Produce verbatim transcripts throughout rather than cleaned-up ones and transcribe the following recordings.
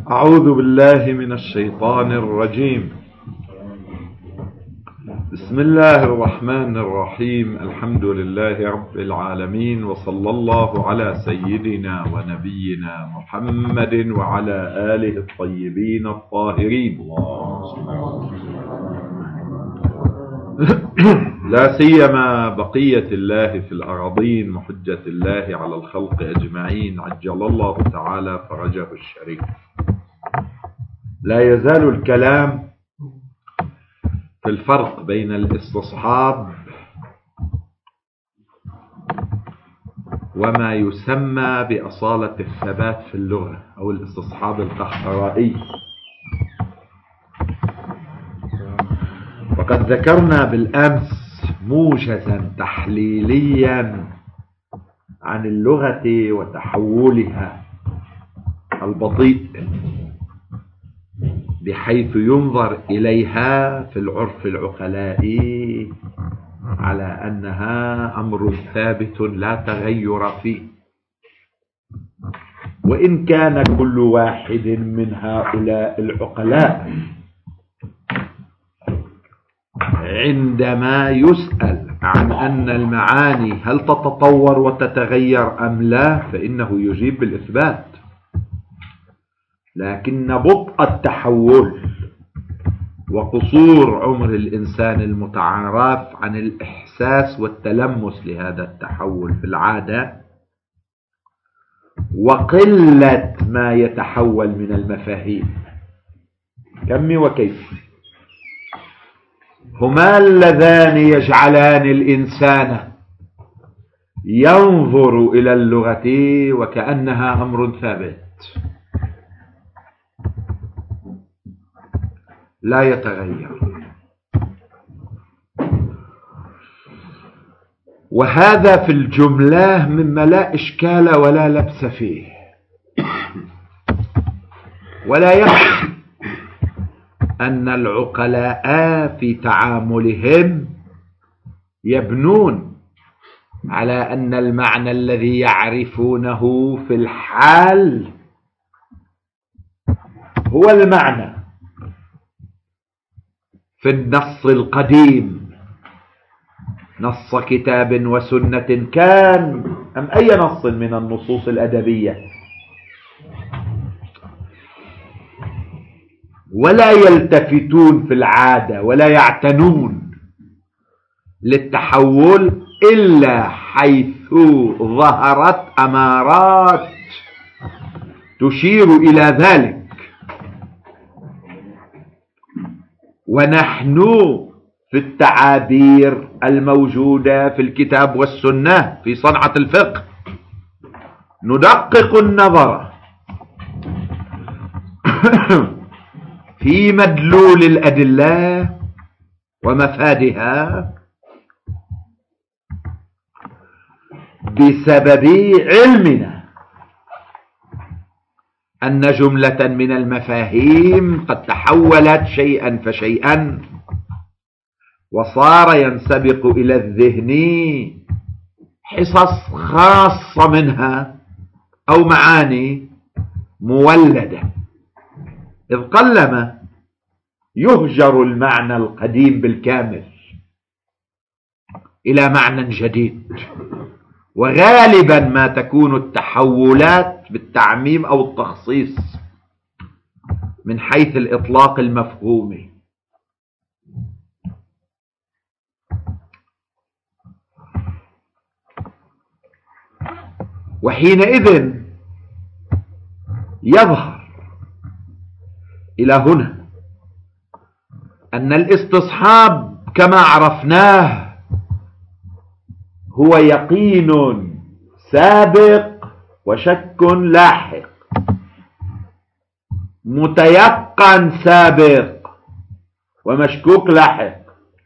أعوذ بالله من الشيطان الرجيم. بسم الله الرحمن الرحيم. الحمد لله رب العالمين، وصلى الله على سيدنا ونبينا محمد وعلى آله الطيبين الطاهرين، لا سيما بقية الله في الأراضين، محجة الله على الخلق أجمعين، عجل الله تعالى فرجه الشريف. لا يزال الكلام في الفرق بين الاستصحاب وما يسمى بأصالة الثبات في اللغة أو الاستصحاب القحطرائي. وقد ذكرنا بالأمس موجزا تحليليا عن اللغة وتحولها البطيء، بحيث ينظر إليها في العرف العقلائي على أنها أمر ثابت لا تغير فيه، وإن كان كل واحد من هؤلاء العقلاء عندما يسأل عن أن المعاني هل تتطور وتتغير أم لا فإنه يجيب بالإثبات، لكن بطء التحول وقصور عمر الإنسان المتعارف عن الإحساس والتلمس لهذا التحول في العادة، وقلة ما يتحول من المفاهيم كم وكيف، هما اللذان يجعلان الإنسان ينظر إلى اللغة وكأنها أمر ثابت لا يتغير. وهذا في الجملة مما لا إشكال ولا لبس فيه، ولا يخفى أن العقلاء في تعاملهم يبنون على أن المعنى الذي يعرفونه في الحال هو المعنى في النص القديم، نص كتاب وسنة كان أم أي نص من النصوص الأدبية، ولا يلتفتون في العادة ولا يعتنون للتحول إلا حيث ظهرت أمارات تشير إلى ذلك. ونحن في التعابير الموجودة في الكتاب والسنة في صنعة الفقه ندقق النظر في مدلول الأدلة ومفادها بسبب علمنا أن جملة من المفاهيم قد تحولت شيئا فشيئا وصار ينسبق إلى الذهن حصص خاصة منها أو معاني مولدة، إذ قلما يهجر المعنى القديم بالكامل إلى معنى جديد، وغالبا ما تكون التحولات بالتعميم أو التخصيص من حيث الإطلاق المفهومي. وحينئذ يظهر إلى هنا أن الاستصحاب كما عرفناه هو يقين سابق وشك لاحق، متيقن سابق ومشكوك لاحق.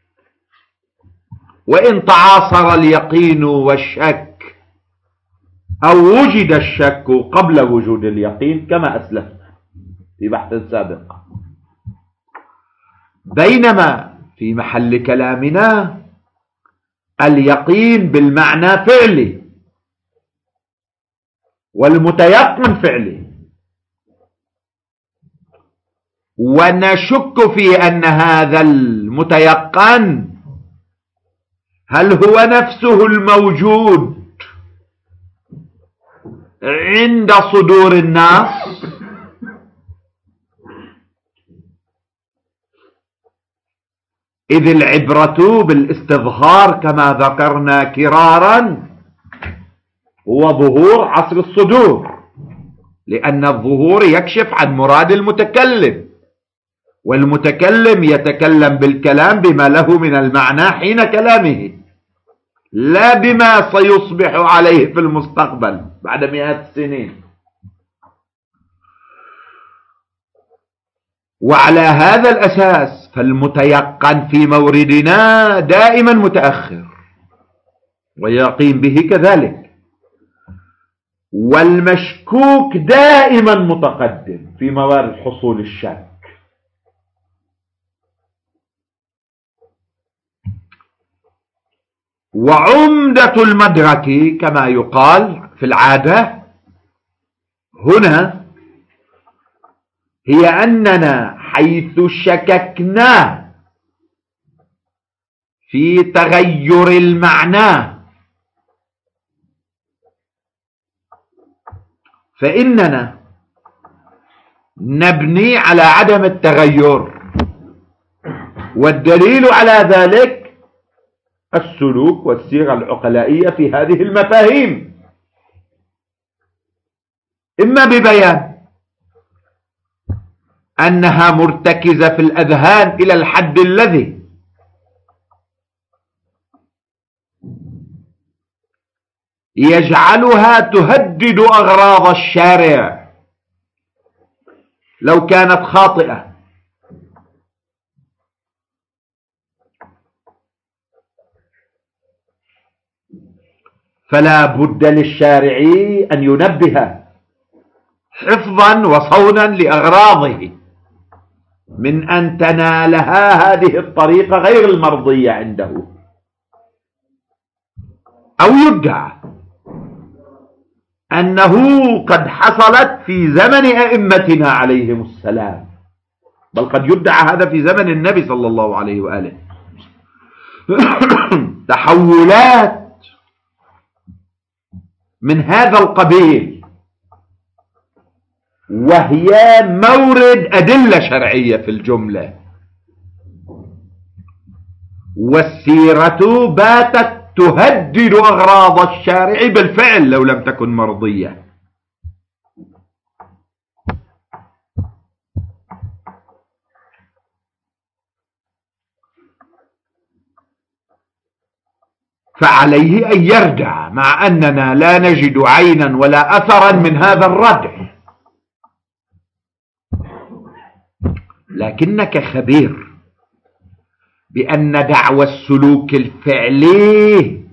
وإن تعاصر اليقين والشك أو وجد الشك قبل وجود اليقين كما أسلفنا في بحث سابق، بينما في محل كلامنا اليقين بالمعنى فعلي والمتيقن فعلي، ونشك في أن هذا المتيقن هل هو نفسه الموجود عند صدور الناس إذ العبرة بالاستظهار كما ذكرنا كرارا هو ظهور عصر الصدور، لأن الظهور يكشف عن مراد المتكلم، والمتكلم يتكلم بالكلام بما له من المعنى حين كلامه، لا بما سيصبح عليه في المستقبل بعد مئات السنين. وعلى هذا الأساس فالمتيقن في موردنا دائما متأخر، ويقين به كذلك، والمشكوك دائما متقدم في موارد حصول الشك. وعمدة المدرك كما يقال في العادة هنا هي أننا حيث شككنا في تغير المعنى فإننا نبني على عدم التغير، والدليل على ذلك السلوك والسيرة العقلائية في هذه المفاهيم، إما ببيان أنها مرتكزة في الأذهان إلى الحد الذي يجعلها تهدد أغراض الشارع لو كانت خاطئة، فلا بد للشارع أن ينبه حفظا وصونا لأغراضه من أن تنالها هذه الطريقة غير المرضية عنده، أو يدعى أنه قد حصلت في زمن أئمتنا عليهم السلام، بل قد يدعى هذا في زمن النبي صلى الله عليه وآله تحولات من هذا القبيل، وهي مورد أدلة شرعية في الجملة، والسيرة باتت تهدد أغراض الشارع بالفعل لو لم تكن مرضية. فعليه أن يردع، مع أننا لا نجد عينا ولا أثرا من هذا الردع، لكنك خبير بأن دعوى السلوك الفعلي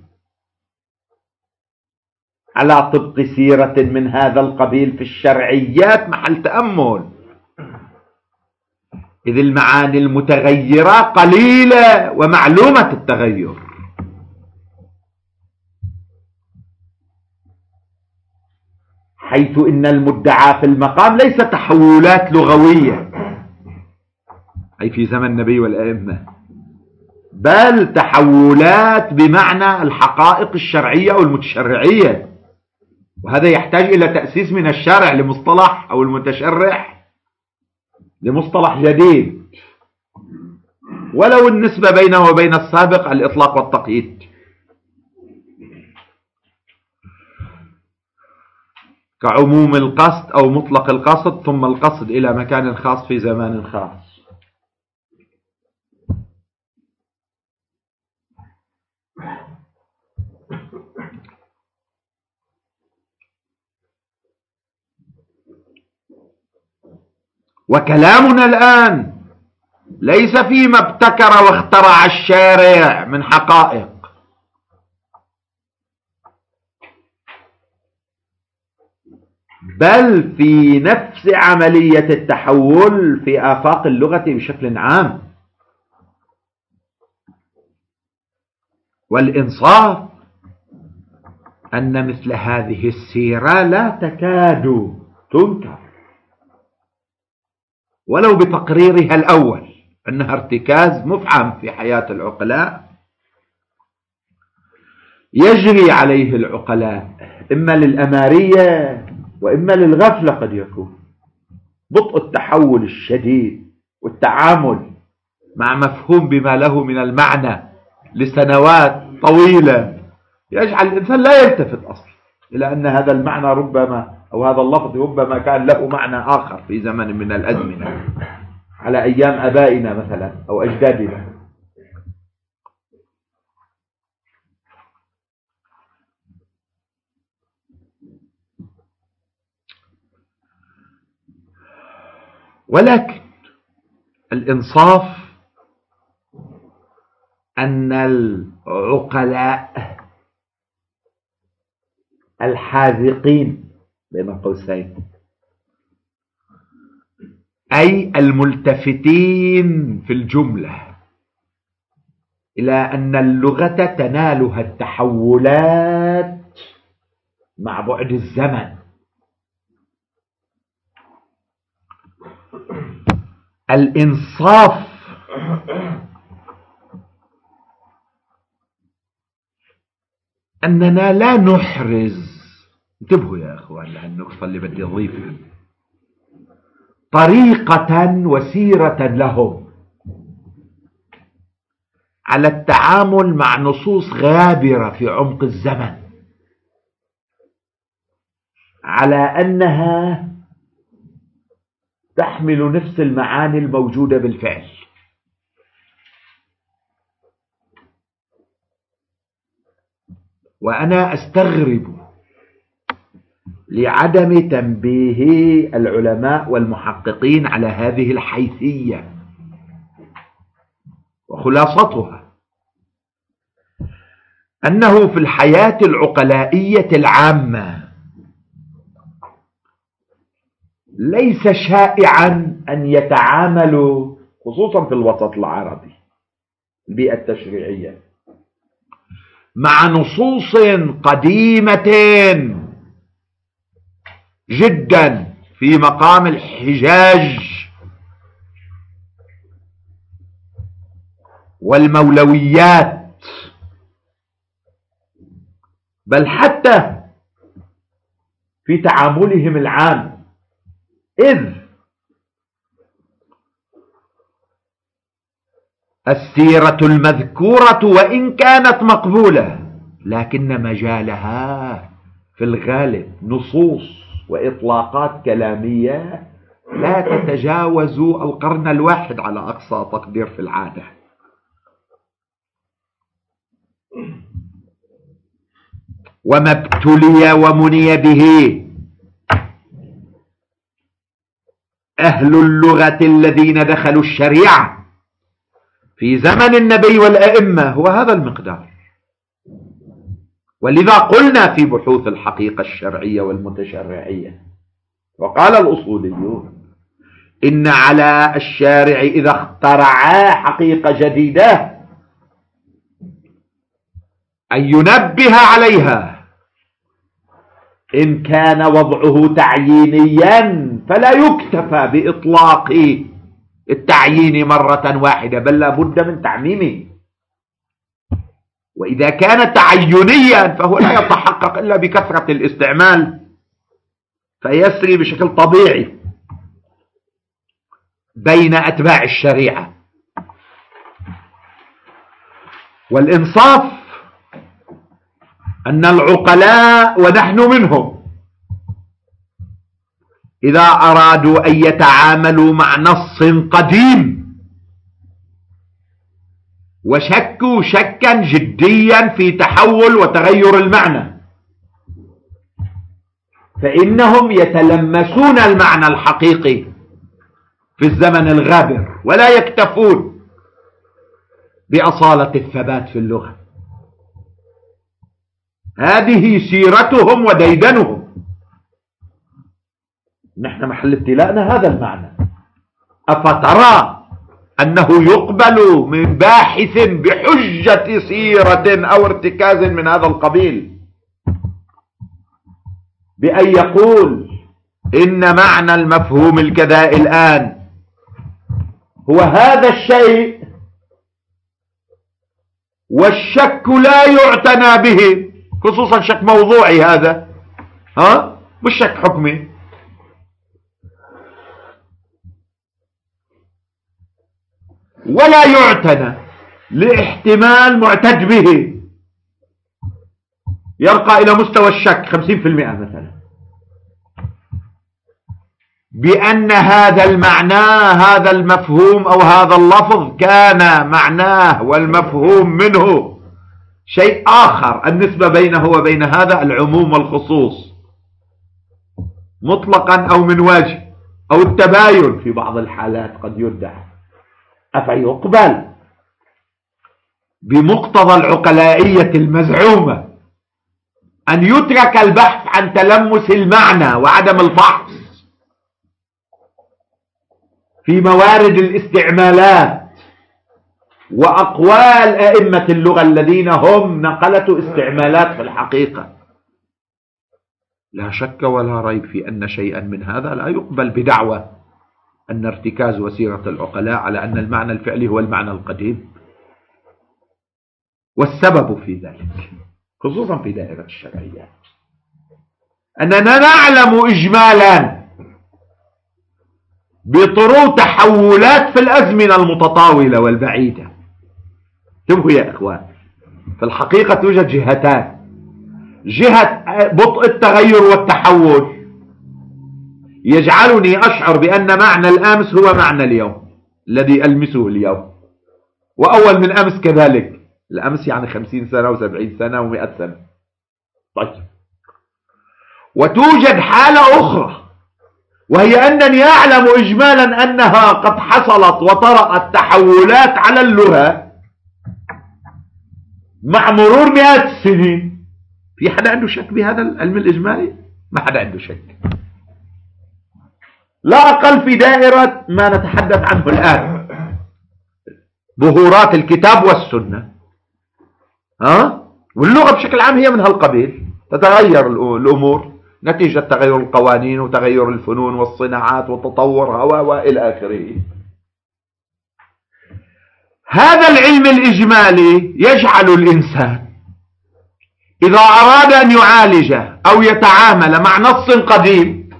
على طبق سيرة من هذا القبيل في الشرعيات محل تأمل، إذ المعاني المتغيرة قليلة ومعلومة التغير، حيث إن المدعى في المقام ليس تحولات لغوية أي في زمن النبي والأئمة، بل تحولات بمعنى الحقائق الشرعية أو المتشرعية، وهذا يحتاج إلى تأسيس من الشارع لمصطلح أو المتشرع لمصطلح جديد، ولو النسبة بينه وبين السابق الإطلاق والتقييد، كعموم القصد أو مطلق القصد ثم القصد إلى مكان خاص في زمان خاص. وكلامنا الآن ليس فيما ابتكر واخترع الشارع من حقائق، بل في نفس عملية التحول في آفاق اللغة بشكل عام. والإنصاف أن مثل هذه السيرة لا تكاد تنكر، ولو بتقريرها الأول أنها ارتكاز مفعم في حياة العقلاء يجري عليه العقلاء إما للأمارية وإما للغفلة. قد يكون بطء التحول الشديد والتعامل مع مفهوم بما له من المعنى لسنوات طويلة يجعل الإنسان لا يلتفت أصلا إلى أن هذا المعنى ربما أو هذا اللفظ ربما كان له معنى آخر في زمن من الأزمنة على أيام أبائنا مثلا أو أجدادنا. ولكن الإنصاف أن العقلاء الحاذقين بين قوسين أي الملتفتين في الجملة إلى أن اللغة تنالها التحولات مع بعد الزمن، الإنصاف أننا لا نحرز، انتبهوا يا أخوان لهالنقطة اللي بدي أضيفها، طريقة وسيرة لهم على التعامل مع نصوص غابرة في عمق الزمن على أنها تحمل نفس المعاني الموجودة بالفعل. وأنا أستغرب لعدم تنبيه العلماء والمحققين على هذه الحيثية، وخلاصتها أنه في الحياة العقلائية العامة ليس شائعا أن يتعاملوا خصوصا في الوسط العربي البيئة التشريعية مع نصوص قديمة جدا في مقام الحجاج والمولويات، بل حتى في تعاملهم العام، إذ السيرة المذكورة وإن كانت مقبولة لكن مجالها في الغالب نصوص وإطلاقات كلامية لا تتجاوز القرن الواحد على أقصى تقدير في العادة. وما ابتلي ومني به أهل اللغة الذين دخلوا الشريعة في زمن النبي والأئمة هو هذا المقدار. ولذا قلنا في بحوث الحقيقة الشرعية والمتشرعية وقال الأصوليون إن على الشارع إذا اخترع حقيقة جديدة أن ينبه عليها، إن كان وضعه تعيينيا فلا يكتفى بإطلاق التعيين مرة واحدة بل لا بد من تعميمه، وإذا كان تعينيا فهو لا يتحقق إلا بكثرة الاستعمال فيسري بشكل طبيعي بين أتباع الشريعة. والإنصاف أن العقلاء ونحن منهم إذا أرادوا أن يتعاملوا مع نص قديم وشكوا شكا جديا في تحول وتغير المعنى فإنهم يتلمسون المعنى الحقيقي في الزمن الغابر ولا يكتفون بأصالة الثبات في اللغة. هذه سيرتهم وديدنهم. نحن محل ابتلاءنا هذا المعنى. أفترى أنه يقبل من باحث بحجة سيرة أو ارتكاز من هذا القبيل بأن يقول إن معنى المفهوم الكذا الآن هو هذا الشيء، والشك لا يعتنى به، خصوصا شك موضوعي هذا، ها مش شك حكمي. ولا يعتنى لاحتمال معتد به يرقى إلى مستوى الشك خمسين في المئة مثلا، بأن هذا المعنى، هذا المفهوم أو هذا اللفظ كان معناه والمفهوم منه شيء آخر. النسبة بينه وبين هذا العموم والخصوص مطلقا أو من وجه، أو التباين في بعض الحالات قد يدعى، أفيقبل بمقتضى العقلائية المزعومة أن يترك البحث عن تلمس المعنى وعدم الفحص في موارد الاستعمالات وأقوال أئمة اللغة الذين هم نقلة استعمالات في الحقيقة؟ لا شك ولا ريب في أن شيئا من هذا لا يقبل بدعوى أن ارتكاز وسيرة العقلاء على أن المعنى الفعلي هو المعنى القديم. والسبب في ذلك خصوصا في دائرة الشرعيات أننا نعلم إجمالا بطرو تحولات في الأزمنة المتطاولة والبعيدة. انتبهوا يا إخوان، في الحقيقة توجد جهتان: جهة بطء التغير والتحول يجعلني أشعر بأن معنى الأمس هو معنى اليوم الذي ألمسه اليوم، وأول من أمس كذلك، الأمس يعني خمسين سنة وسبعين سنة ومئة سنة. طيب، وتوجد حالة أخرى وهي أنني أعلم إجمالا أنها قد حصلت وطرأت تحولات على اللغة مع مرور مئات السنين. في حدا عنده شك بهذا العلم الإجمالي؟ ما حدا عنده شك، لا أقل في دائرة ما نتحدث عنه الآن، ظهورات الكتاب والسنة، ها؟ واللغة بشكل عام هي من هالقبيل، تتغير الأمور نتيجة تغير القوانين وتغير الفنون والصناعات وتطورها وإلى آخره. هذا العلم الإجمالي يجعل الإنسان إذا أراد أن يعالج أو يتعامل مع نص قديم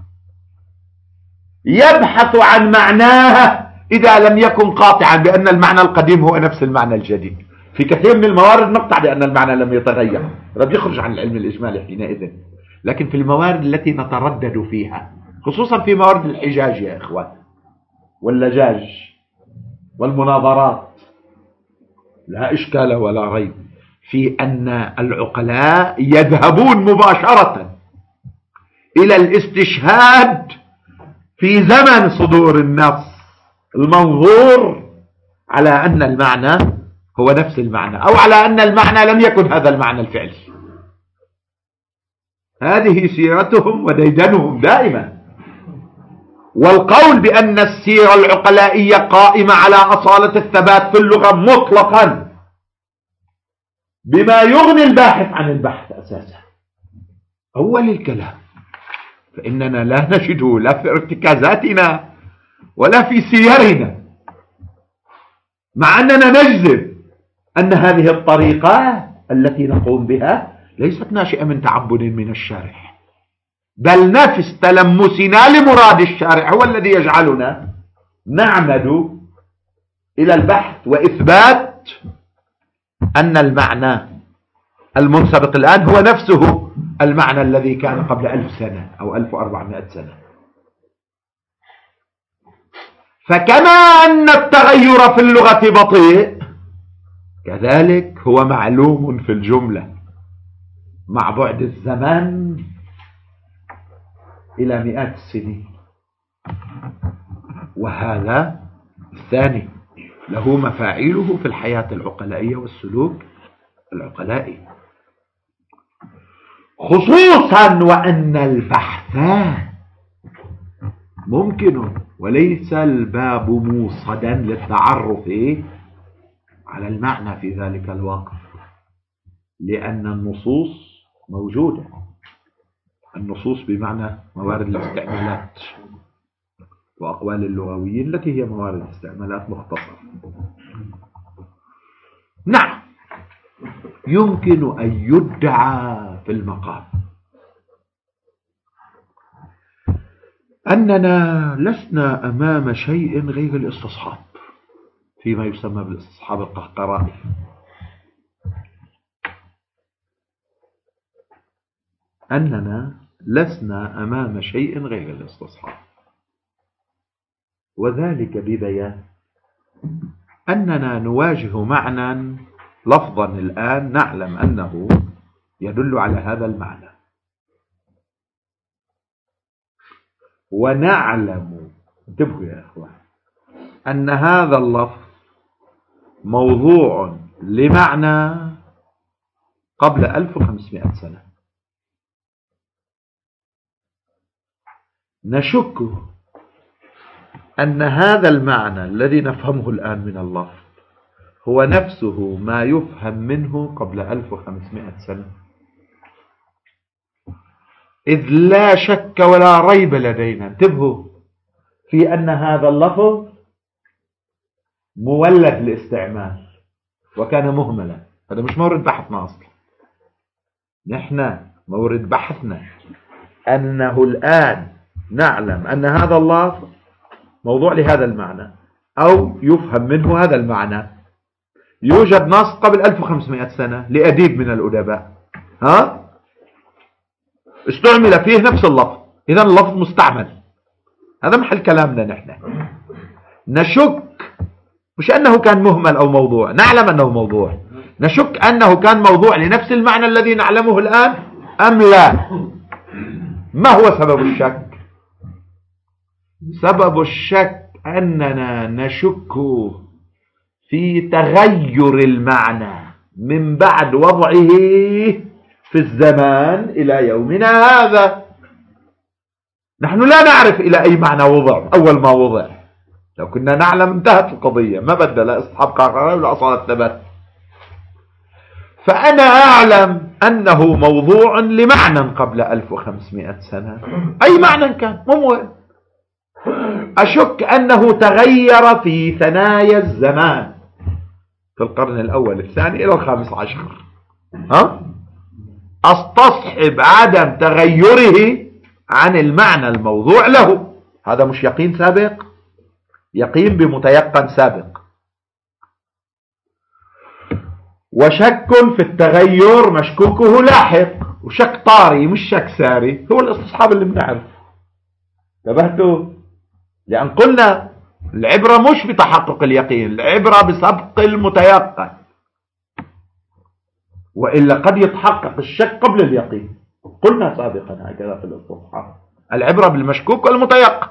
يبحث عن معناه إذا لم يكن قاطعا بأن المعنى القديم هو نفس المعنى الجديد. في كثير من الموارد نقطع بأن المعنى لم يتغير، رب يخرج عن العلم الإجمالي حينئذ. لكن في الموارد التي نتردد فيها، خصوصا في موارد الحجاج يا إخوان واللجاج والمناظرات، لا إشكال ولا ريب في أن العقلاء يذهبون مباشرة إلى الاستشهاد في زمن صدور النص المنظور على أن المعنى هو نفس المعنى، أو على أن المعنى لم يكن هذا المعنى الفعلي. هذه سيرتهم وديدنهم دائما. والقول بأن السيرة العقلائية قائمة على أصالة الثبات في اللغة مطلقا بما يغني الباحث عن البحث أساسا أول الكلام، فإننا لا نجده لا في ارتكازاتنا ولا في سيرنا، مع أننا نجزم أن هذه الطريقة التي نقوم بها ليست ناشئة من تعبد من الشارع، بل نفس تلمسنا لمراد الشارع هو الذي يجعلنا نعمد إلى البحث وإثبات أن المعنى المنسبق الآن هو نفسه المعنى الذي كان قبل ألف سنة أو ألف وأربعمائة سنة. فكما أن التغير في اللغة بطيء، كذلك هو معلوم في الجملة مع بعد الزمان إلى مئات السنين. وهذا الثاني له مفاعيله في الحياة العقلائية والسلوك العقلائي، خصوصا وأن البحث ممكن وليس الباب موصدا للتعرف على المعنى في ذلك الوقت، لأن النصوص موجودة، النصوص بمعنى موارد الاستعمالات وأقوال اللغويين التي هي موارد استعمالات مختصرة. نعم، يمكن أن يدعى في المقام أننا لسنا أمام شيء غير الاستصحاب، فيما يسمى بالاستصحاب القهقرائي. أننا لسنا أمام شيء غير الاستصحاب، وذلك ببيان أننا نواجه معنى لفظا الآن نعلم أنه يدل على هذا المعنى، ونعلم، انتبهوا يا أخوان، أن هذا اللفظ موضوع لمعنى قبل ألف وخمسمائة سنة. نشك أن هذا المعنى الذي نفهمه الآن من اللفظ هو نفسه ما يفهم منه قبل ألف وخمسمائة سنة، إذ لا شك ولا ريب لدينا، انتبهوا، في أن هذا اللفظ مولد الاستعمال وكان مهملا. هذا مش مورد بحثنا أصلا، نحن مورد بحثنا أنه الآن نعلم أن هذا اللفظ موضوع لهذا المعنى أو يفهم منه هذا المعنى. يوجد نص قبل ألف وخمسمائة سنة لأديب من الأدباء، ها، استعمل فيه نفس اللفظ، إذا اللفظ مستعمل. هذا محل كلامنا نحن. نشك مش أنه كان مهمل أو موضوع، نعلم أنه موضوع، نشك أنه كان موضوع لنفس المعنى الذي نعلمه الآن أم لا. ما هو سبب الشك؟ سبب الشك أننا نشك في تغير المعنى من بعد وضعه في الزمان إلى يومنا هذا. نحن لا نعرف إلى أي معنى وضع أول ما وضع. لو كنا نعلم انتهت القضية، ما بدأ لا اصحاب قهقرائي ولا أصالة ثبات. فأنا أعلم أنه موضوع لمعنى قبل ألف وخمسمائة سنة، أي معنى كان ممكن. أشك أنه تغير في ثنايا الزمان في القرن الأول الثاني إلى الخامس عشر، ها؟ أستصحب عدم تغيره عن المعنى الموضوع له. هذا مش يقين سابق، يقين بمتيقن سابق. وشك في التغير مشكوكه لاحق، وشك طاري مش شك ساري، هو الاستصحاب اللي بنعرف. انتبهتوا؟ لأن قلنا العبرة مش بتحقق اليقين، العبرة بسبق المتيقن، وإلا قد يتحقق الشك قبل اليقين. قلنا سابقا هكذا في الاستصحاب، العبرة بالمشكوك والمتيقن.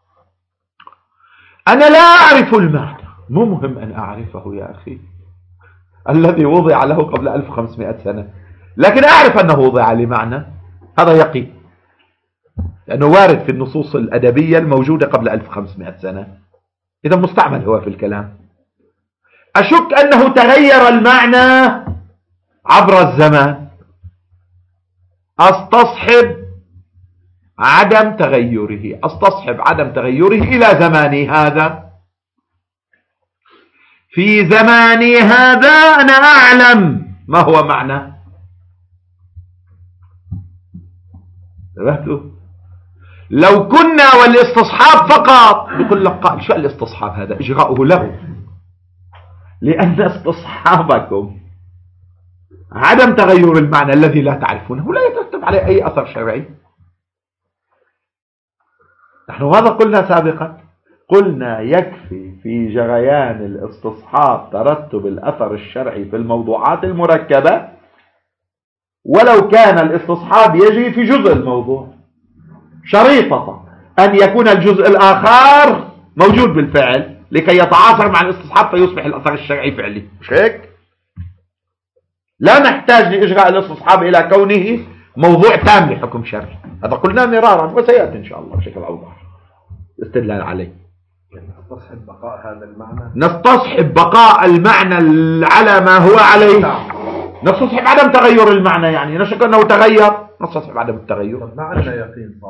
أنا لا أعرف المعنى، مو مهم أن أعرفه يا أخي الذي وضع له قبل ألف وخمسمائة سنة، لكن أعرف أنه وضع لمعنى، هذا يقين، لأنه وارد في النصوص الأدبية الموجودة قبل ألف وخمسمائة سنة، إذا مستعمل هو في الكلام. أشك أنه تغير المعنى عبر الزمان، أستصحب عدم تغيره، أستصحب عدم تغيره إلى زماني هذا. في زماني هذا أنا أعلم ما هو معنى. انتبهتوا؟ لو كنا والاستصحاب فقط بقول لك قال شو الاستصحاب هذا؟ إجراؤه له، لأن استصحابكم عدم تغير المعنى الذي لا تعرفونه لا يترتب عليه أي أثر شرعي. نحن هذا قلنا سابقا، قلنا يكفي في جريان الاستصحاب ترتب الأثر الشرعي في الموضوعات المركبة، ولو كان الاستصحاب يجري في جزء الموضوع، شريطة أن يكون الجزء الآخر موجود بالفعل لكي يتعاصر مع الاستصحاب فيصبح الأثر الشرعي فعلي. مش هيك؟ لا نحتاج لإجراء الاستصحاب إلى كونه موضوع تام لحكم شرعي. هذا قلنا مرارا وسيأتي إن شاء الله بشكل أوضح استدلال عليه. يعني نستصحب بقاء هذا المعنى، نستصحب بقاء المعنى على ما هو عليه، نستصحب عدم تغير المعنى. يعني نشك أنه تغير، نستصحب عدم التغير. طب ما عندنا يقين صادق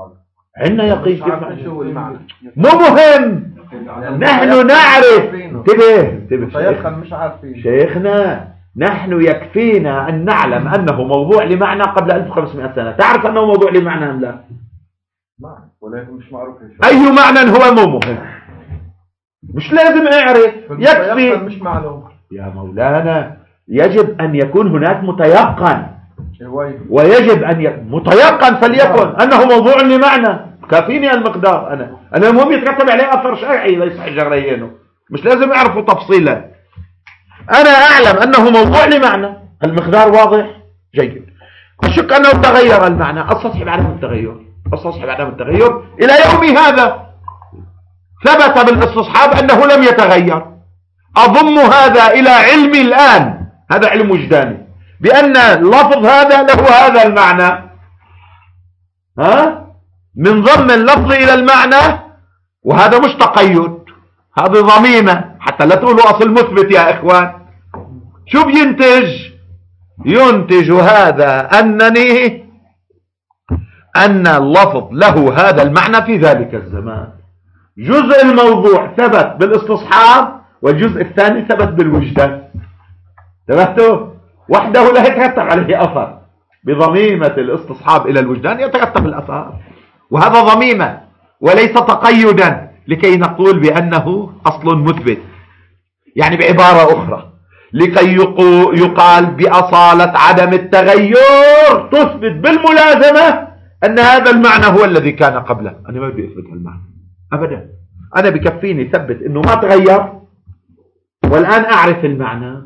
عندنا يقين مش كيف عارفين معنى. شو هو المعنى. مو مهم، نحن نعرف. انتبه انتبه متيقن مش عارفين. شيخنا، نحن يكفينا أن نعلم أنه موضوع لمعنى قبل ألف وخمسمائة سنة. تعرف أنه موضوع لمعنى أم لا؟ نعم، ولكن مش معروف أي معنى هو مو مهم، مش لازم أعرف، يكفي. مش معلوم يا مولانا، يجب أن يكون هناك متيقن، الويل. ويجب أن ي... متيقن فليكن أنه موضوع لمعنى. كافيني المقدار. أنا أنا المهم يترتب عليه أثر شرعي ليس جريينه، مش لازم أعرفه تفصيلا. أنا أعلم أنه موضوع لمعنى، المقدار واضح جيد. أشك أنه تغير المعنى، أستصحب عدم التغير، أستصحب عدم التغير إلى يومي هذا. ثبت بالاستصحاب أنه لم يتغير. أضم هذا إلى علمي الآن، هذا علم وجداني، بأن اللفظ هذا له هذا المعنى، ها؟ من ضم اللفظ إلى المعنى، وهذا مش تقيد، هذه ضميمة، حتى لا تقولوا أصل مثبت يا إخوان. شو بينتج؟ ينتج هذا أنني أن اللفظ له هذا المعنى في ذلك الزمان. جزء الموضوع ثبت بالاستصحاب، والجزء الثاني ثبت بالوجدان. انتبهتوا؟ وحده لا يترتب عليه أثر، بضميمة الاستصحاب إلى الوجدان يترتب الأثر، وهذا ضميمة وليس تقيدا لكي نقول بأنه أصل مثبت. يعني بعبارة أخرى، لكي يقال بأصالة عدم التغير تثبت بالملازمة أن هذا المعنى هو الذي كان قبله. أنا ما بدي أثبت المعنى أبدا، أنا بكفيني ثبت أنه ما تغير، والآن أعرف المعنى،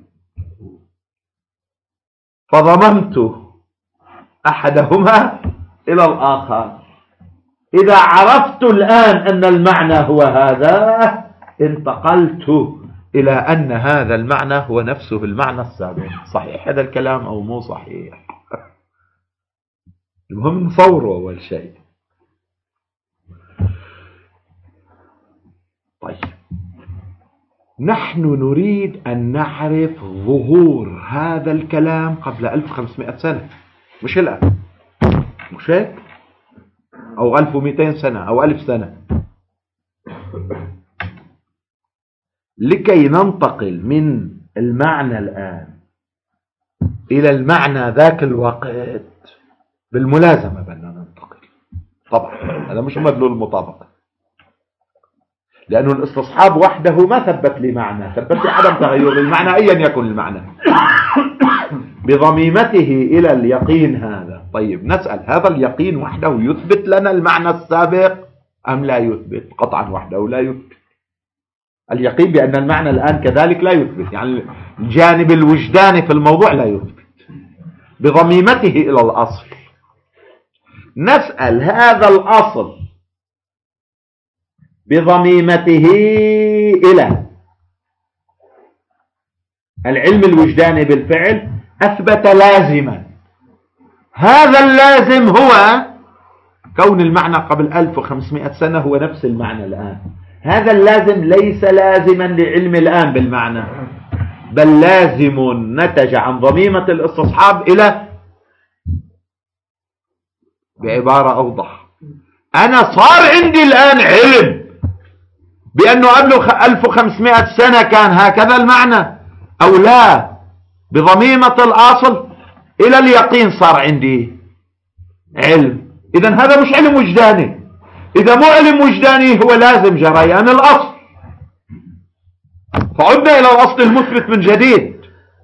فضممت أحدهما إلى الآخر. إذا عرفت الآن أن المعنى هو هذا، انتقلت إلى أن هذا المعنى هو نفسه المعنى السابق. صحيح هذا الكلام أو مو صحيح؟ المهم نصوره أول شيء. طيب، نحن نريد أن نعرف ظهور هذا الكلام قبل ألف وخمسمائة سنة، مش الآن، مش هيك؟ أو ألف ومئتين سنة أو ألف سنة، لكي ننتقل من المعنى الآن إلى المعنى ذاك الوقت بالملازمة. بدنا ننتقل طبعا، هذا مش مدلول المطابقة، لأنه الاستصحاب وحده ما ثبت لي معنى، ثبت لي عدم تغير المعنى أيا يكن المعنى بضميمته إلى اليقين هذا. طيب نسأل، هذا اليقين وحده يثبت لنا المعنى السابق أم لا يثبت؟ قطعا وحده لا يثبت. اليقين بأن المعنى الآن كذلك لا يثبت، يعني الجانب الوجداني في الموضوع لا يثبت بضميمته إلى الأصل. نسأل، هذا الأصل بضميمته إلى العلم الوجداني بالفعل أثبت لازما. هذا اللازم هو كون المعنى قبل ألف وخمسمائة سنة هو نفس المعنى الآن. هذا اللازم ليس لازما لعلم الآن بالمعنى، بل لازم نتج عن ضميمة الاستصحاب إلى، بعبارة أوضح، أنا صار عندي الآن علم بأنه قبل ألف وخمسمائة سنة كان هكذا المعنى أو لا، بضميمة الأصل إلى اليقين صار عندي علم. إذن هذا مش علم وجداني. إذا مو علم وجداني هو لازم جريان الأصل، فعدنا إلى الأصل المثبت من جديد.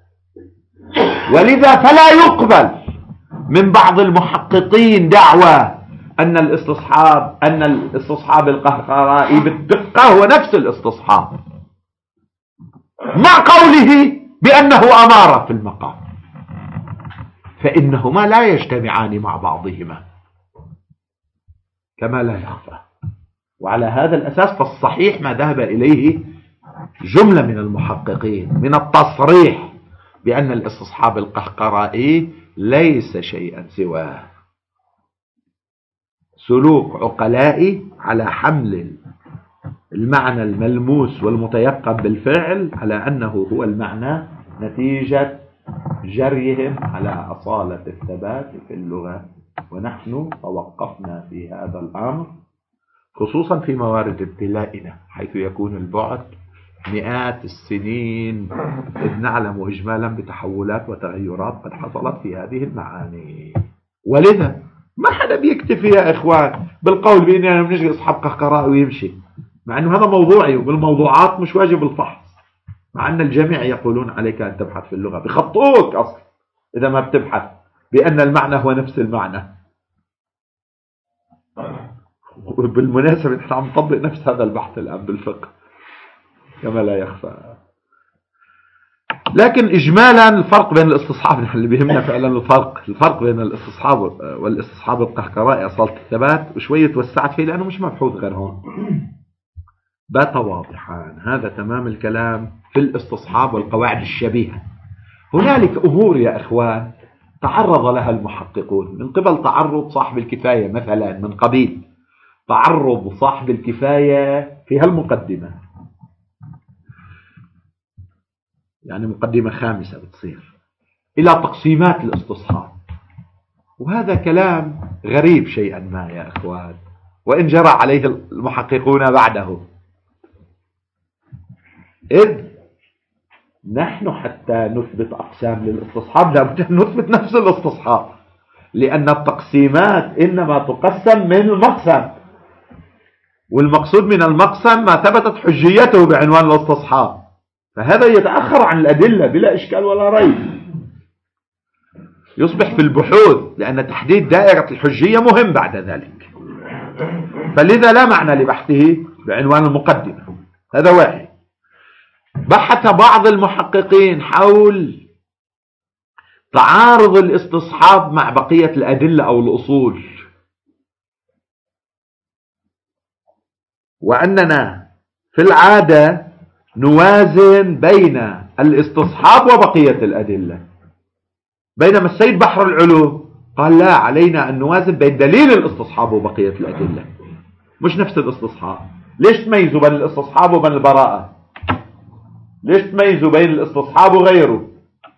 ولذا فلا يقبل من بعض المحققين دعوى أن الاستصحاب أن الاستصحاب القهقرائي بالدقة هو نفس الاستصحاب، مع قوله بأنه أمارة في المقام، فإنهما لا يجتمعان مع بعضهما كما لا يخفى. وعلى هذا الأساس فالصحيح ما ذهب إليه جملة من المحققين من التصريح بأن الاستصحاب القهقرائي ليس شيئا سواه سلوك عقلائي على حمل المعنى الملموس والمتيقن بالفعل على أنه هو المعنى نتيجة جريهم على أصالة الثبات في اللغة ونحن توقفنا في هذا الأمر خصوصا في موارد ابتلائنا حيث يكون البعد مئات السنين، إذ نعلم إجمالا بتحولات وتغيرات قد حصلت في هذه المعاني. ولذا ما حدا بيكتفي يا إخوان بالقول بأننا بنجي أصحاب قهقراء ويمشي، مع أنه هذا موضوعي وبالموضوعات مش واجب الفحص، مع أن الجميع يقولون عليك أن تبحث في اللغة، بخطوك أصلا إذا ما بتبحث بأن المعنى هو نفس المعنى. وبالمناسبة نحن عم نطبق نفس هذا البحث الآن بالفقه كما لا يخفى. لكن إجمالا الفرق بين الاستصحاب اللي بيهمنا فعلا الفرق الفرق بين الاستصحاب والاستصحاب القهقرائي أصالة الثبات، وشوية توسعت فيه لأنه مش مبحوث غير هون، بات واضحا. هذا تمام الكلام في الاستصحاب والقواعد الشبيهة. هنالك أمور يا إخوان تعرض لها المحققون من قبل تعرض صاحب الكفاية، مثلا من قبيل تعرض صاحب الكفاية في هالمقدمة، يعني مقدمة خامسة بتصير إلى تقسيمات الاستصحاب، وهذا كلام غريب شيئا ما يا إخوان، وإن جرى عليه المحققون بعده، إذ نحن حتى نثبت أقسام للاستصحاب لابد أن نثبت نفس الاستصحاب، لأن التقسيمات إنما تقسم من المقسم، والمقصود من المقسم ما ثبتت حجيته بعنوان الاستصحاب، فهذا يتأخر عن الأدلة بلا إشكال ولا ريب، يصبح في البحوث، لأن تحديد دائرة الحجية مهم بعد ذلك، فلذا لا معنى لبحثه بعنوان المقدمة. هذا واحد. بحث بعض المحققين حول تعارض الاستصحاب مع بقية الأدلة أو الأصول، وأننا في العادة نوازن بين الاستصحاب وبقية الأدلة، بينما السيد بحر العلوم قال لا، علينا أن نوازن بين دليل الاستصحاب وبقية الأدلة، مش نفس الاستصحاب. ليش تميزوا بين الاستصحاب وبين البراءة؟ ليش تميزوا بين الاستصحاب وغيره؟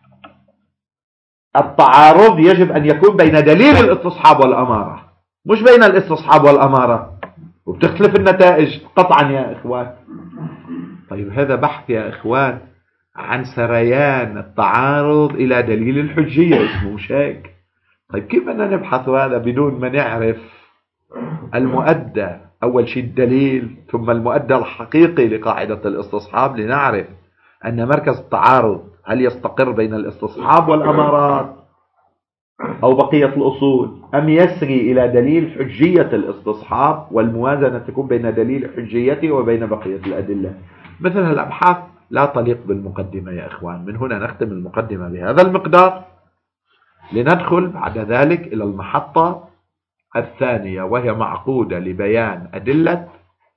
التعارض يجب أن يكون بين دليل الاستصحاب والأمارة، مش بين الاستصحاب والأمارة، وبتختلف النتائج قطعا يا إخوان. طيب هذا بحث يا إخوان عن سريان التعارض إلى دليل الحجية اسمه، مش هيك؟ طيب كيف بدنا نبحث هذا بدون ما نعرف المؤدى؟ أول شيء الدليل، ثم المؤدى الحقيقي لقاعدة الاستصحاب، لنعرف أن مركز التعارض هل يستقر بين الاستصحاب والأمارات أو بقية الأصول، أم يسري إلى دليل حجية الاستصحاب، والموازنة تكون بين دليل حجيته وبين بقية الأدلة. مثل هالأبحاث لا تليق بالمقدمة يا إخوان. من هنا نختم المقدمة بهذا المقدار، لندخل بعد ذلك إلى المحطة الثانية، وهي معقودة لبيان أدلة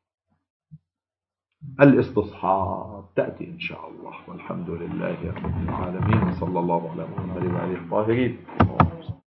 الاستصحاب، تأتي إن شاء الله، والحمد لله رب العالمين، صلى الله على محمد وعلى آله الطاهرين.